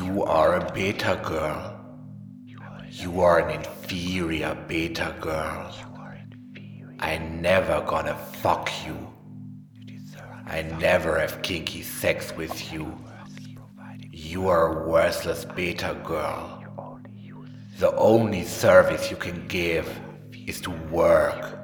You are a beta girl. You are an inferior beta girl. I never gonna fuck you. I never have kinky sex with you. You are a worthless beta girl. The only service you can give is to work.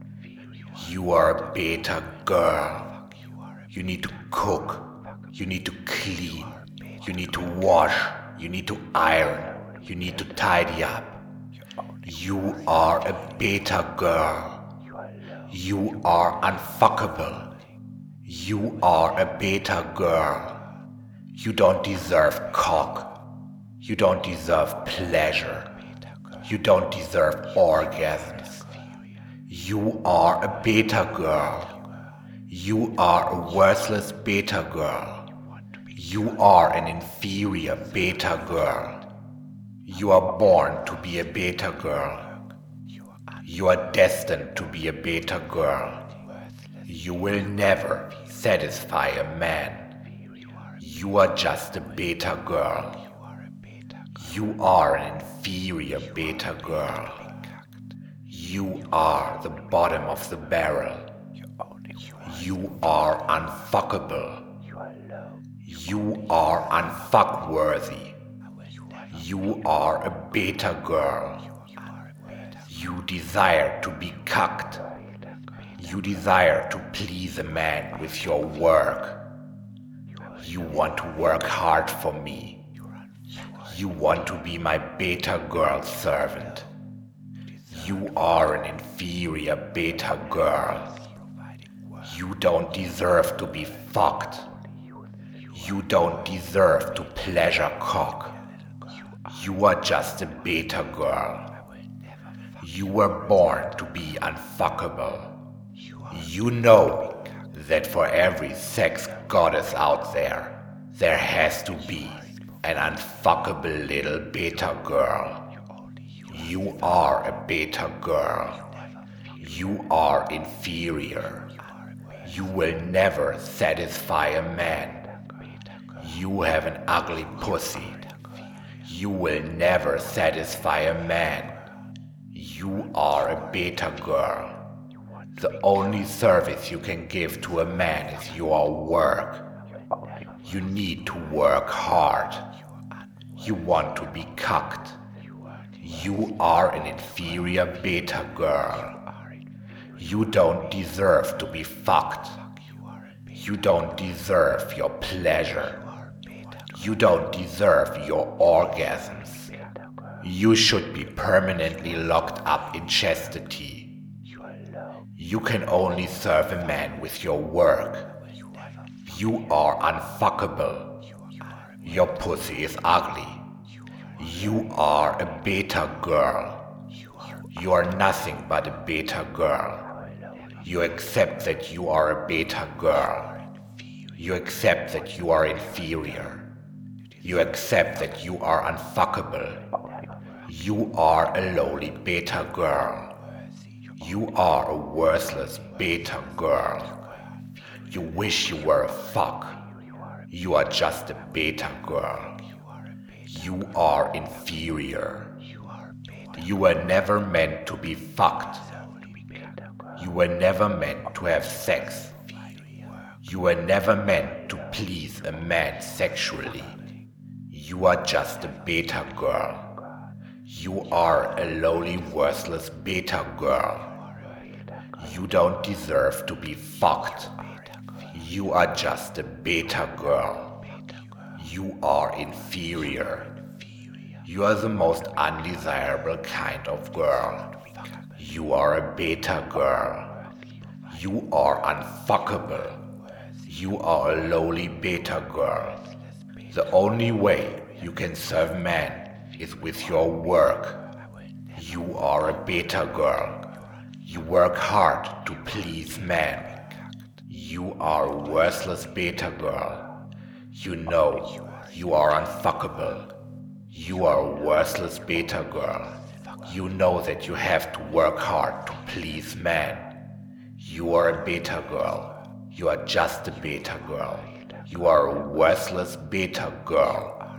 You are a beta girl. You need to cook. You need to clean. You need to wash. You need to iron. You need to tidy up. You are a beta girl. You are unfuckable. You are a beta girl. You don't deserve cock. You don't deserve pleasure. You don't deserve orgasms. You are a beta girl. You are a worthless beta girl. You are an inferior beta girl. You are born to be a beta girl. You are destined to be a beta girl. You will never satisfy a man. You are just a beta girl. You are an inferior beta girl. You are the bottom of the barrel. You are unfuckable. You are unfuckworthy. You are a beta girl. You desire to be cucked. You desire to please a man with your work. You want to work hard for me. You want to be my beta girl servant. You are an inferior beta girl. You don't deserve to be fucked. You don't deserve to pleasure cock. You are just a beta girl. You were born to be unfuckable. You know that for every sex goddess out there, there has to be an unfuckable little beta girl. You are a beta girl. You are inferior. You will never satisfy a man. You have an ugly pussy. You will never satisfy a man. You are a beta girl. The only service you can give to a man is your work. You need to work hard. You want to be cucked. You are an inferior beta girl. You don't deserve to be fucked. You don't deserve your pleasure. You don't deserve your orgasms. You should be permanently locked up in chastity. You can only serve a man with your work. You are unfuckable. Your pussy is ugly. You are a beta girl. You are nothing but a beta girl. You accept that you are a beta girl. You accept that you are inferior. You accept that you are unfuckable. You are a lowly beta girl. You are a worthless beta girl. You wish you were a fuck. You are just a beta girl. You are inferior. You were never meant to be fucked. You were never meant to have sex. You were never meant to please a man sexually. You are just a beta girl. You are a lowly, worthless beta girl. You don't deserve to be fucked. You are just a beta girl. You are inferior. You are the most undesirable kind of girl. You are a beta girl. You are unfuckable. You are a lowly beta girl. The only way you can serve man is with your work. You are a beta girl. You work hard to please man. You are a worthless beta girl. You know you are unfuckable. You are a worthless beta girl. You know that you have to work hard to please man. You are a beta girl. You are just a beta girl. You are a worthless beta girl.